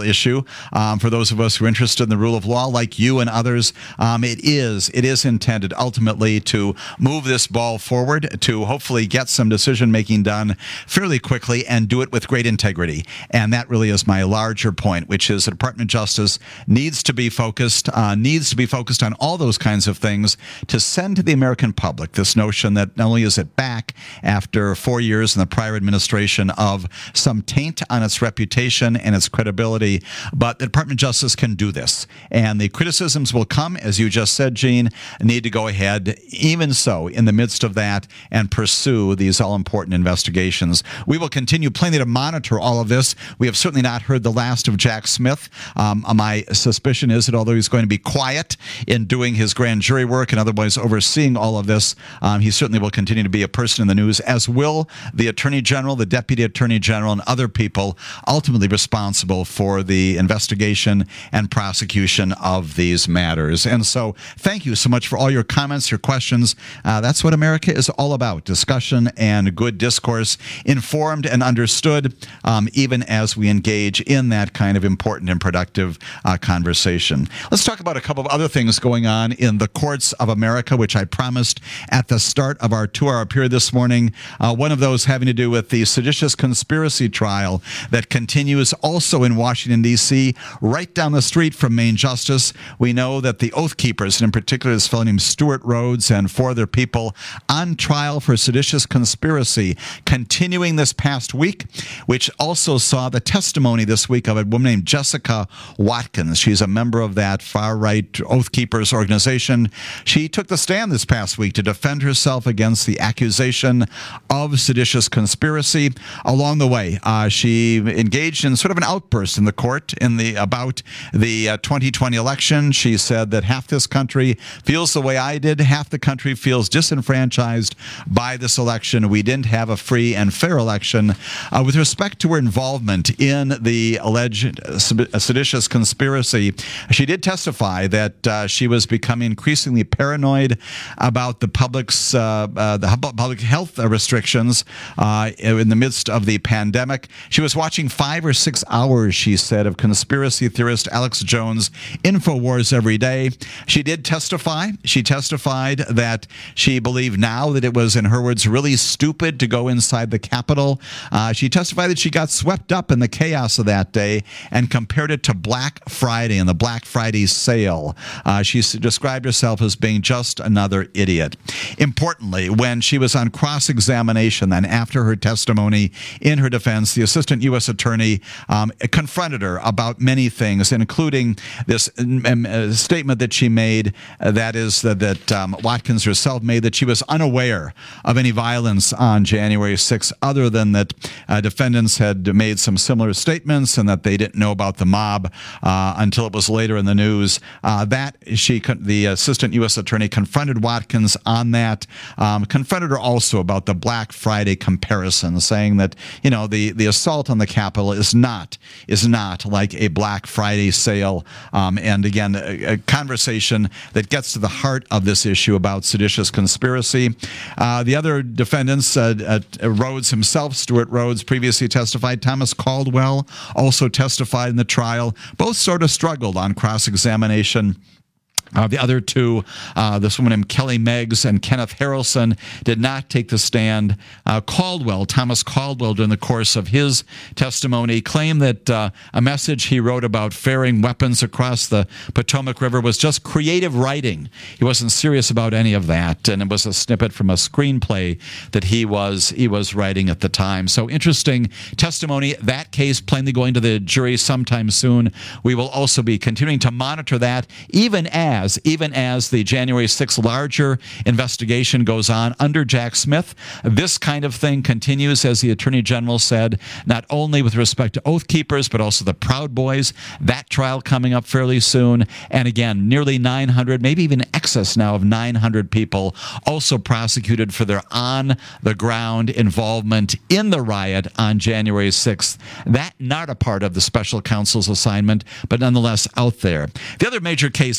issue. Um, for those of us who are interested in the rule of law, like you and others, um, it is it is intended ultimately to move this ball forward, to hopefully get some decision making done fairly quickly and do it with great integrity. And that really is my larger point, which is the Department of Justice needs to be focused, uh, needs to be focused on all those kinds of things to send to the American public this notion that not only is it back after four years in the prior administration of some taint on its reputation and its credibility, but the Department of Justice can do this. And the criticisms will come, as you just said, Gene, need to go ahead, even so, in the midst of that, and pursue these all-important investigations. We will continue plainly to monitor all of this. We have certainly not heard the last of Jack Smith. Um, my suspicion is that although he's going to be quiet in doing his grand jury work and otherwise overseeing all of this, um, he certainly will continue to be a person in the news, as will the Attorney General, the Deputy Attorney General, and other people ultimately responsible for the investigation and prosecution of these matters. And so thank you so much for all your comments, your questions. Uh, that's what America is all about, discussion and good discourse, informed and understood, um, even as we engage in that kind of important and productive uh, conversation. Let's talk about a couple of other things going on in the courts of America, which I promised at the start of our two-hour period this morning. Uh, one of those having to do with the seditious conspiracy trial that continues also in Washington, D C, right down the street from Main Justice. We know that the Oath Keepers, and in particular this fellow named Stuart Rhodes and four other people on trial for seditious conspiracy, continuing this past week, which also saw the testimony this week of a woman named Jessica Watkins. She's a member of that far-right Oath Keepers organization. She took the stand this past week to defend herself against the accusation of seditious conspiracy. Along the way, uh, she engaged in sort of an outburst in the court in the about the uh, twenty twenty election. She said that half this country feels the way I did, half the country feels disenfranchised by this election. We didn't have a free and fair election. Uh, with respect to her involvement in the alleged seditious conspiracy, she did testify that uh, she was becoming increasingly paranoid about the public's uh, uh, the public health restrictions uh, in the midst of the pandemic. She was watching five or six hours, she said, of conspiracy theorist Alex Jones InfoWars every day. She did testify. She testified that she believed now that it was, in her words, really stupid to go inside the Capitol. Uh, she testified that she got swept up in the chaos of that day and compared it to Black Friday and the Black Friday sale. Uh, she s- described herself as being just another idiot. Importantly, when she was on cross-examination, then after her testimony in her defense, the assistant U S attorney um, confronted her about many things, including this um, uh, statement that she made, uh, that is that, that um, Watkins herself made, that she was unaware of any violence on January sixth, other than that uh, defendants had made some similar statements and that they didn't know about the mob uh, until it was later in the news. Uh, that she, the assistant U S attorney, confronted Watkins on that, um, confronted her also about the Black Friday comparison, saying that, you know, the, the assault on the Capitol is not is not like a Black Friday sale. Um, and again, a, a conversation that gets to the heart of this issue about seditious conspiracy. Uh, the other defendants, uh, uh, Rhodes himself, Stuart Rhodes, previously testified. Thomas Caldwell also testified in the trial. Both sort of struggled on cross-examination. Uh, the other two, uh, this woman named Kelly Meggs and Kenneth Harrelson, did not take the stand. Uh, Caldwell, Thomas Caldwell, during the course of his testimony, claimed that uh, a message he wrote about ferrying weapons across the Potomac River was just creative writing. He wasn't serious about any of that, and it was a snippet from a screenplay that he was he was writing at the time. So interesting testimony. That case plainly going to the jury sometime soon. We will also be continuing to monitor that, even as Even as the January sixth larger investigation goes on under Jack Smith. This kind of thing continues, as the Attorney General said, not only with respect to Oath Keepers, but also the Proud Boys. That trial coming up fairly soon. And again, nearly nine hundred, maybe even excess now of nine hundred people also prosecuted for their on-the-ground involvement in the riot on January sixth. That not a part of the special counsel's assignment, but nonetheless out there. The other major case, again,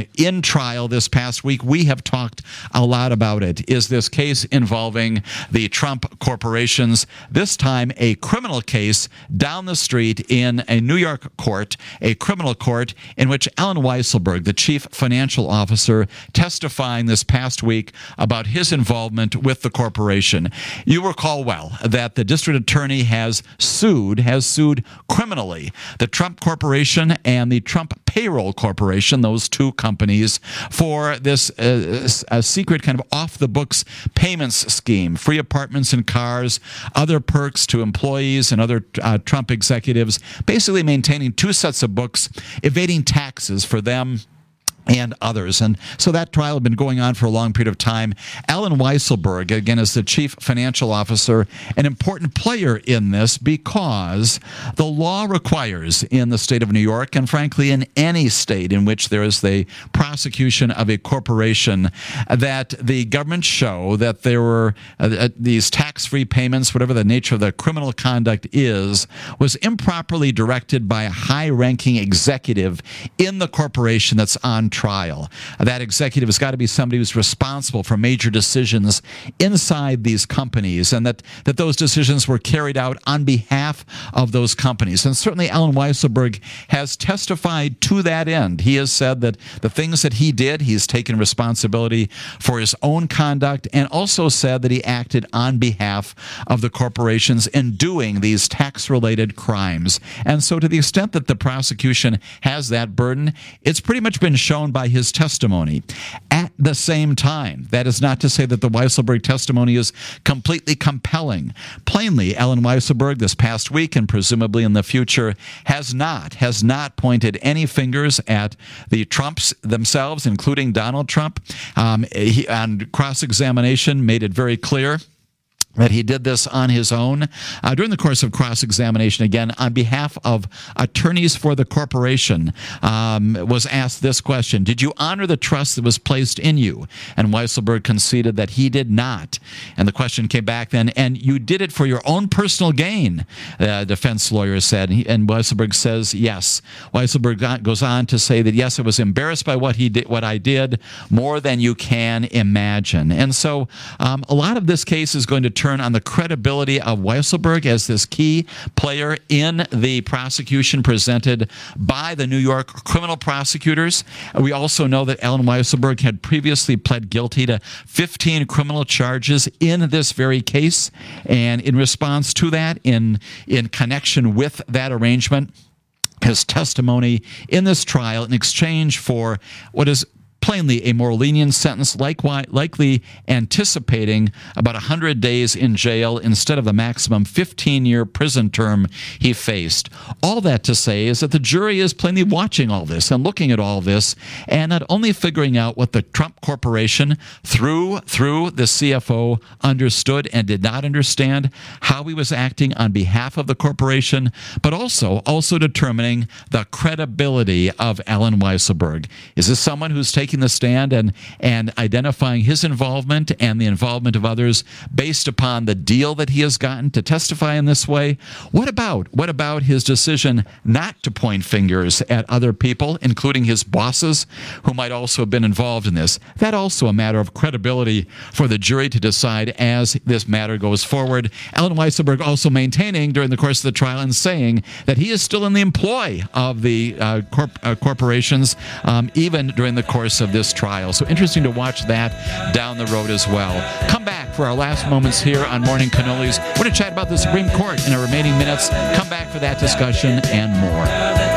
been in trial this past week. We have talked a lot about it. Is this case involving the Trump corporations, this time a criminal case down the street in a New York court, a criminal court in which Alan Weisselberg, the chief financial officer, testifying this past week about his involvement with the corporation. You recall well that the district attorney has sued, has sued criminally the Trump Corporation and the Trump Payroll Corporation, those two companies, for this uh, a secret kind of off-the-books payments scheme, free apartments and cars, other perks to employees and other uh, Trump executives, basically maintaining two sets of books, evading taxes for them and others. And so that trial had been going on for a long period of time. Alan Weisselberg, again, is the chief financial officer, an important player in this because the law requires in the state of New York, and frankly in any state in which there is the prosecution of a corporation, that the government show that there were uh, these tax-free payments, whatever the nature of the criminal conduct is, was improperly directed by a high-ranking executive in the corporation that's on trial. That executive has got to be somebody who's responsible for major decisions inside these companies, and that, that those decisions were carried out on behalf of those companies. And certainly Alan Weisselberg has testified to that end. He has said that the things that he did, he's taken responsibility for his own conduct, and also said that he acted on behalf of the corporations in doing these tax-related crimes. And so to the extent that the prosecution has that burden, it's pretty much been shown by his testimony. At the same time, that is not to say that the Weisselberg testimony is completely compelling. Plainly, Alan Weisselberg this past week, and presumably in the future, has not, has not pointed any fingers at the Trumps themselves, including Donald Trump. Um, he, on cross-examination, made it very clear that he did this on his own. Uh, during the course of cross-examination, again, on behalf of attorneys for the corporation, um, was asked this question: did you honor the trust that was placed in you? And Weisselberg conceded that he did not. And the question came back then, and you did it for your own personal gain, the defense lawyer said. And Weisselberg says yes. Weisselberg goes on to say that, yes, I was embarrassed by what he did, what I did, more than you can imagine. And so um, a lot of this case is going to turn on the credibility of Weisselberg as this key player in the prosecution presented by the New York criminal prosecutors. We also know that Alan Weisselberg had previously pled guilty to fifteen criminal charges in this very case. And in response to that, in, in connection with that arrangement, his testimony in this trial in exchange for what is plainly a more lenient sentence, likewise, likely anticipating about one hundred days in jail instead of the maximum fifteen-year prison term he faced. All that to say is that the jury is plainly watching all this and looking at all this, and not only figuring out what the Trump Corporation, through, through the C F O, understood and did not understand, how he was acting on behalf of the corporation, but also, also determining the credibility of Alan Weisselberg. Is this someone who's taking the stand and and identifying his involvement and the involvement of others based upon the deal that he has gotten to testify in this way? What about what about his decision not to point fingers at other people, including his bosses, who might also have been involved in this? That also a matter of credibility for the jury to decide as this matter goes forward. Alan Weisselberg also maintaining during the course of the trial and saying that he is still in the employ of the uh, corp- uh, corporations, um, even during the course of this trial. So interesting to watch that down the road as well. Come back for our last moments here on Morning Cannolis. We're going to chat about the Supreme Court in our remaining minutes. Come back for that discussion and more.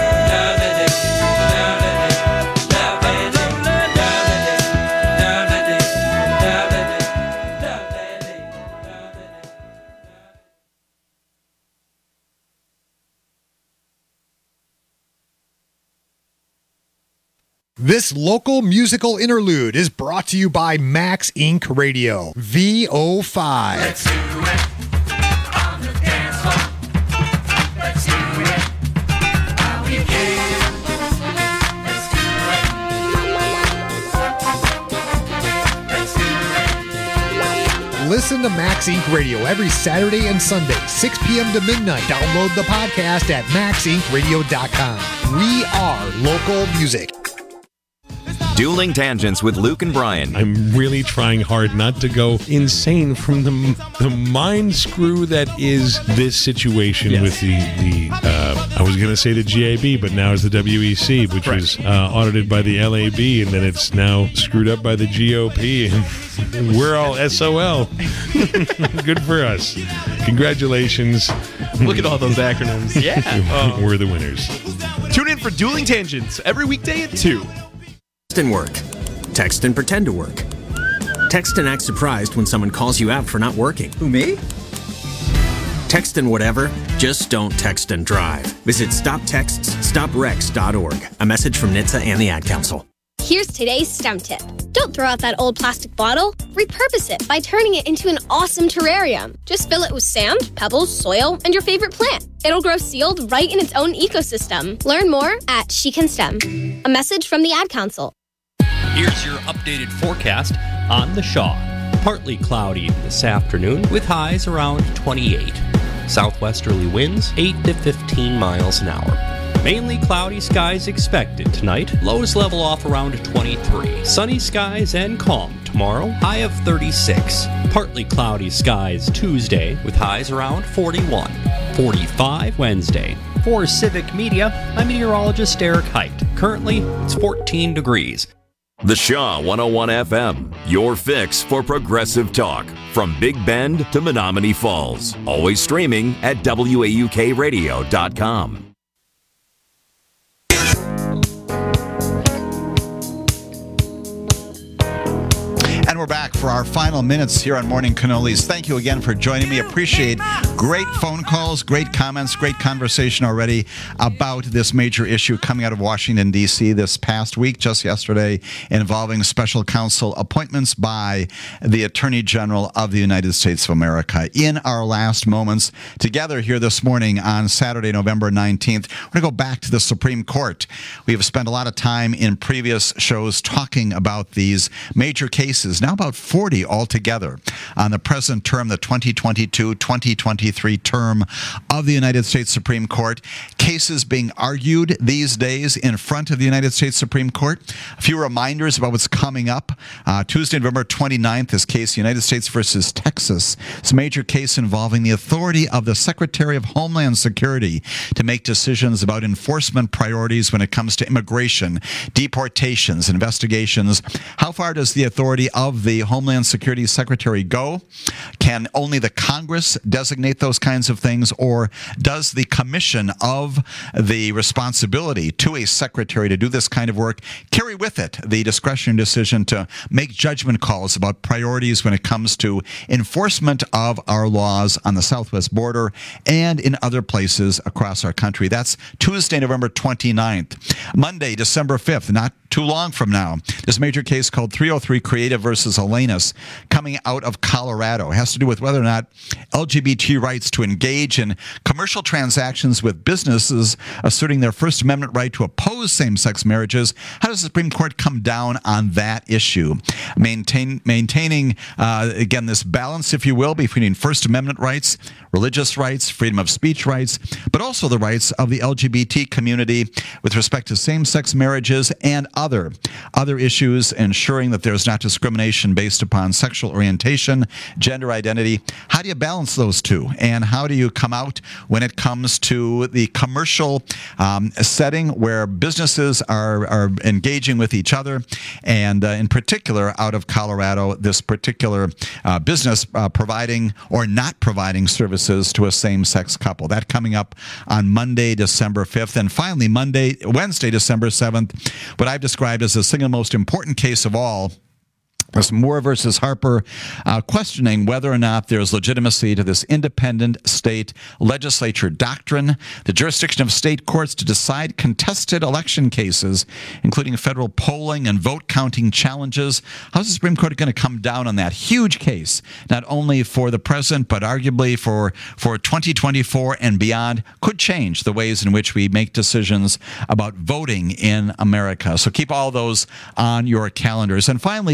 This local musical interlude is brought to you by Max Incorporated. Radio, V O five. Let's do it on the dance floor. Let's do it how we can. Let's do it. Let's do it. Listen to Max Incorporated. Radio every Saturday and Sunday, six p.m. to midnight. Download the podcast at max inc radio dot com. We are local music. Dueling Tangents with Luke and Brian. I'm really trying hard not to go insane from the the mind screw that is this situation yes. with the, the uh, I was going to say the G A B, but now it's the W E C, which right. was uh, audited by the L A B, and then it's now screwed up by the G O P, and we're all S O L. Good for us. Congratulations. Look at all those acronyms. Yeah. uh, we're the winners. Tune in for Dueling Tangents every weekday at two. Text and work. Text and pretend to work. Text and act surprised when someone calls you out for not working. Who, me? Text and whatever, just don't text and drive. Visit stop texts stop wrecks dot org. A message from N H T S A and the Ad Council. Here's today's STEM tip. Don't throw out that old plastic bottle. Repurpose it by turning it into an awesome terrarium. Just fill it with sand, pebbles, soil, and your favorite plant. It'll grow sealed right in its own ecosystem. Learn more at She Can STEM. A message from the Ad Council. Here's your updated forecast on the Shaw. Partly cloudy this afternoon with highs around twenty-eight. Southwesterly winds eight to fifteen miles an hour. Mainly cloudy skies expected tonight. Lows level off around twenty-three. Sunny skies and calm tomorrow. High of thirty-six. Partly cloudy skies Tuesday with highs around forty-one. forty-five Wednesday. For Civic Media, I'm meteorologist Eric Height. Currently, it's fourteen degrees. The Shaw one oh one F M, your fix for progressive talk. From Big Bend to Menominee Falls. Always streaming at W A U K radio dot com. And we're back for our final minutes here on Morning Cannolis. Thank you again for joining me. Appreciate great phone calls, great comments, great conversation already about this major issue coming out of Washington, D C this past week, just yesterday, involving special counsel appointments by the Attorney General of the United States of America. In our last moments together here this morning on Saturday, November nineteenth, we're going to go back to the Supreme Court. We have spent a lot of time in previous shows talking about these major cases, now about forty altogether, on the present term, the twenty twenty-two twenty twenty-three term of the United States Supreme Court. Cases being argued these days in front of the United States Supreme Court. A few reminders about what's coming up. Uh, Tuesday, November twenty-ninth, this case, United States versus Texas. It's a major case involving the authority of the Secretary of Homeland Security to make decisions about enforcement priorities when it comes to immigration, deportations, investigations. How far does the authority of the Homeland Security Secretary go? Can only the Congress designate those kinds of things, or does the commission of the responsibility to a secretary to do this kind of work carry with it the discretionary decision to make judgment calls about priorities when it comes to enforcement of our laws on the southwest border and in other places across our country? That's Tuesday, November twenty-ninth. Monday, December fifth, not too long from now, this major case called three oh three Creative versus Elenis coming out of Colorado. It has to do with whether or not L G B T rights to engage in commercial transactions with businesses asserting their First Amendment right to oppose same-sex marriages. How does the Supreme Court come down on that issue? Maintain, maintaining, uh, again, this balance, if you will, between First Amendment rights, religious rights, freedom of speech rights, but also the rights of the L G B T community with respect to same-sex marriages and other, other issues, ensuring that there's not discrimination based upon sexual orientation, gender identity. How do you balance those two? And how do you come out when it comes to the commercial um, setting where businesses are, are engaging with each other? And uh, in particular, out of Colorado, this particular uh, business uh, providing or not providing services to a same-sex couple. That coming up on Monday, December fifth. And finally, Monday, Wednesday, December seventh, what I've described as the single most important case of all, this Moore versus Harper, uh, questioning whether or not there's legitimacy to this independent state legislature doctrine, the jurisdiction of state courts to decide contested election cases, including federal polling and vote counting challenges. How's the Supreme Court going to come down on that huge case, not only for the present, but arguably for, for twenty twenty-four and beyond, could change the ways in which we make decisions about voting in America. So keep all those on your calendars. And finally, today I want to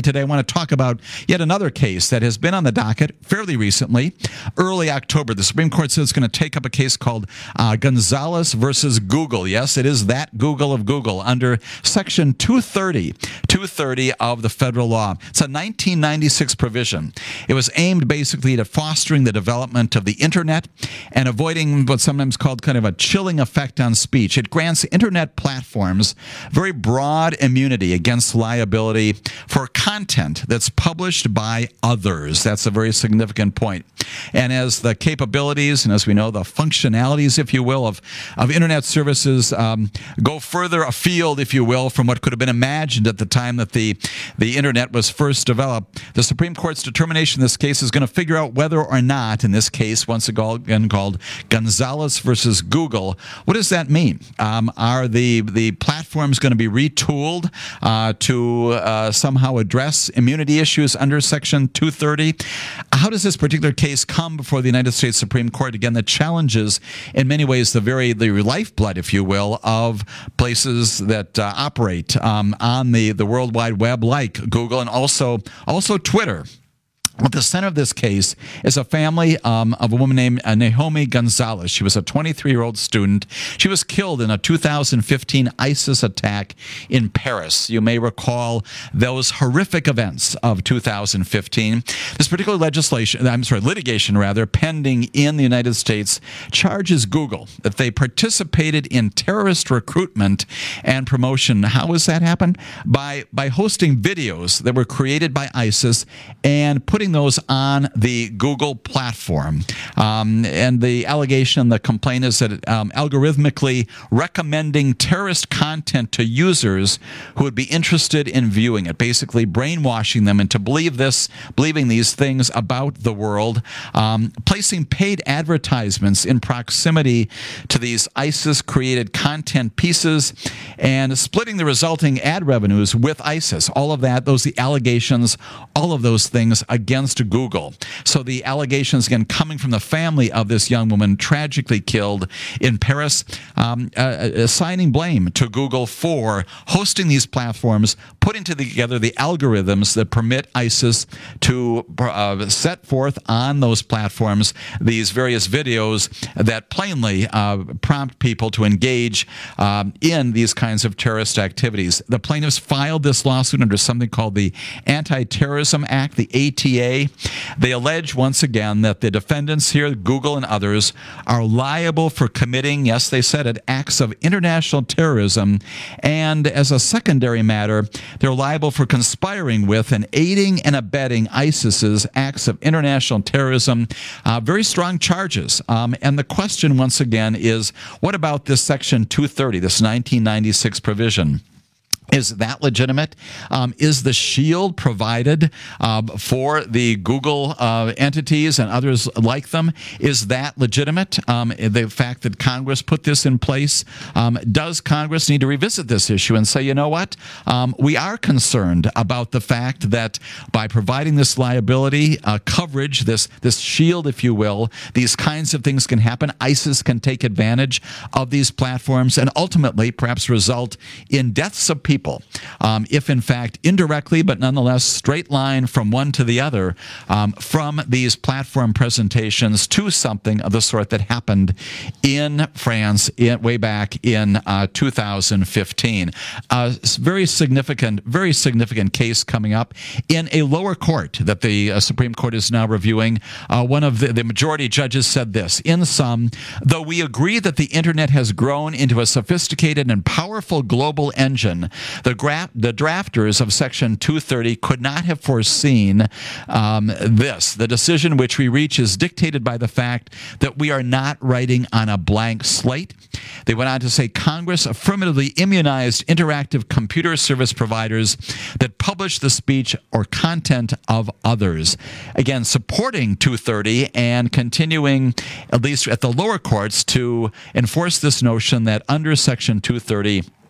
talk about yet another case that has been on the docket fairly recently. Early October, the Supreme Court says it's going to take up a case called uh, Gonzalez versus Google. Yes, it is that Google of Google under Section two thirty, two thirty of the federal law. It's a nineteen ninety-six provision. It was aimed basically at fostering the development of the internet and avoiding what's sometimes called kind of a chilling effect on speech. It grants internet platforms very broad immunity against liability for content that's published by others. That's a very significant point. And as the capabilities and as we know, the functionalities, if you will, of, of internet services um, go further afield, if you will, from what could have been imagined at the time that the, the internet was first developed, the Supreme Court's determination in this case is going to figure out whether or not, in this case, once again called Gonzalez versus Google, what does that mean? Um, are the, the platforms going to be retooled uh, to uh, somehow address immunity issues under Section two thirty? How does this particular case come before the United States Supreme Court? Again, that challenges, in many ways, the very the lifeblood, if you will, of places that uh, operate um, on the, the World Wide Web, like Google and also also Twitter. At the center of this case is a family um, of a woman named uh, Naomi Gonzalez. She was a twenty-three-year-old student. She was killed in a two thousand fifteen ISIS attack in Paris. You may recall those horrific events of two thousand fifteen. This particular legislation, I'm sorry, litigation rather, pending in the United States, charges Google that they participated in terrorist recruitment and promotion. How does that happen? By, by hosting videos that were created by ISIS and putting those on the Google platform. Um, and the allegation, the complaint is that um, algorithmically recommending terrorist content to users who would be interested in viewing it, basically brainwashing them into believe this, believing these things about the world, um, placing paid advertisements in proximity to these ISIS-created content pieces, and splitting the resulting ad revenues with ISIS. All of that, those are the allegations, all of those things against Google. So the allegations, again, coming from the family of this young woman tragically killed in Paris, um, uh, assigning blame to Google for hosting these platforms, putting together the algorithms that permit ISIS to uh, set forth on those platforms these various videos that plainly uh, prompt people to engage um, in these kinds of terrorist activities. The plaintiffs filed this lawsuit under something called the Anti-Terrorism Act, the A T A. They allege once again that the defendants here, Google and others, are liable for committing, yes, they said it, acts of international terrorism, and as a secondary matter, they're liable for conspiring with and aiding and abetting ISIS's acts of international terrorism. Uh, very strong charges. Um, and the question, once again, is what about this Section two thirty, this nineteen ninety-six provision? Is that legitimate? Um, is the shield provided uh, for the Google uh, entities and others like them? Is that legitimate? Um, the fact that Congress put this in place, um, does Congress need to revisit this issue and say, you know what? Um, we are concerned about the fact that by providing this liability uh, coverage, this this shield, if you will, these kinds of things can happen. ISIS can take advantage of these platforms and ultimately perhaps result in deaths of people. Um, if in fact indirectly, but nonetheless straight line from one to the other, um, from these platform presentations to something of the sort that happened in France in, way back in uh, two thousand fifteen. A very significant, very significant case coming up in a lower court that the uh, Supreme Court is now reviewing. Uh, one of the, the majority judges said this: in sum, though we agree that the internet has grown into a sophisticated and powerful global engine, The, gra- the drafters of Section two thirty could not have foreseen um, this. The decision which we reach is dictated by the fact that we are not writing on a blank slate. They went on to say Congress affirmatively immunized interactive computer service providers that publish the speech or content of others. Again, supporting two thirty and continuing, at least at the lower courts, to enforce this notion that under Section two thirty,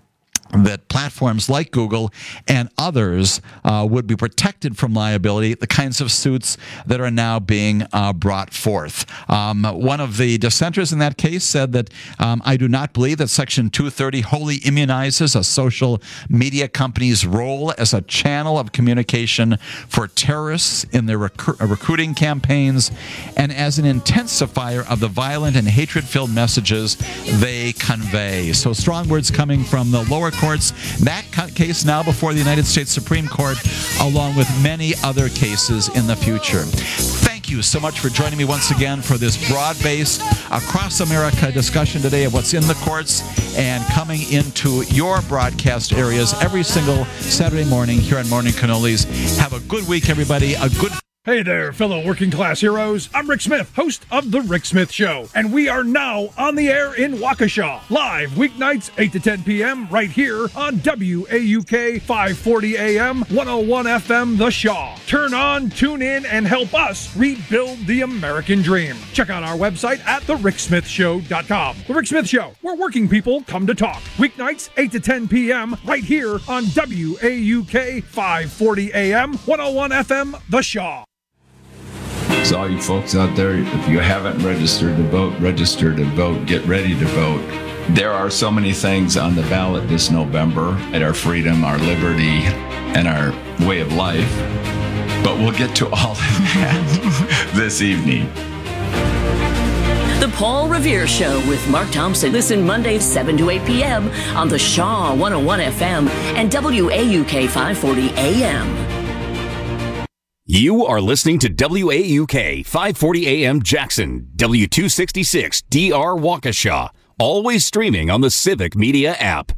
that platforms like Google and others uh, would be protected from liability, the kinds of suits that are now being uh, brought forth. Um, one of the dissenters in that case said that um, I do not believe that Section two thirty wholly immunizes a social media company's role as a channel of communication for terrorists in their recru- recruiting campaigns and as an intensifier of the violent and hatred-filled messages they convey. So strong words coming from the lower courts. That case now before the United States Supreme Court, along with many other cases in the future. Thank you so much for joining me once again for this broad-based, across America discussion today of what's in the courts and coming into your broadcast areas every single Saturday morning here on Morning Cannolis. Have a good week, everybody. A good Hey there, fellow working class heroes. I'm Rick Smith, host of The Rick Smith Show, and we are now on the air in Waukesha, live weeknights eight to ten p.m. right here on W A U K five forty A M, one oh one F M The Shaw. Turn on, tune in, and help us rebuild the American dream. Check out our website at the rick smith show dot com. The Rick Smith Show, where working people come to talk. Weeknights eight to ten p.m. right here on W A U K five forty A M, one oh one F M The Shaw. So all you folks out there, if you haven't registered to vote, register to vote, get ready to vote. There are so many things on the ballot this November at our freedom, our liberty, and our way of life. But we'll get to all of that this evening. The Paul Revere Show with Mark Thompson. Listen Mondays seven to eight p.m. on the Shaw one oh one F M and W A U K five forty A M. You are listening to W A U K five forty A M Jackson, W two sixty-six D R Waukesha, always streaming on the Civic Media app.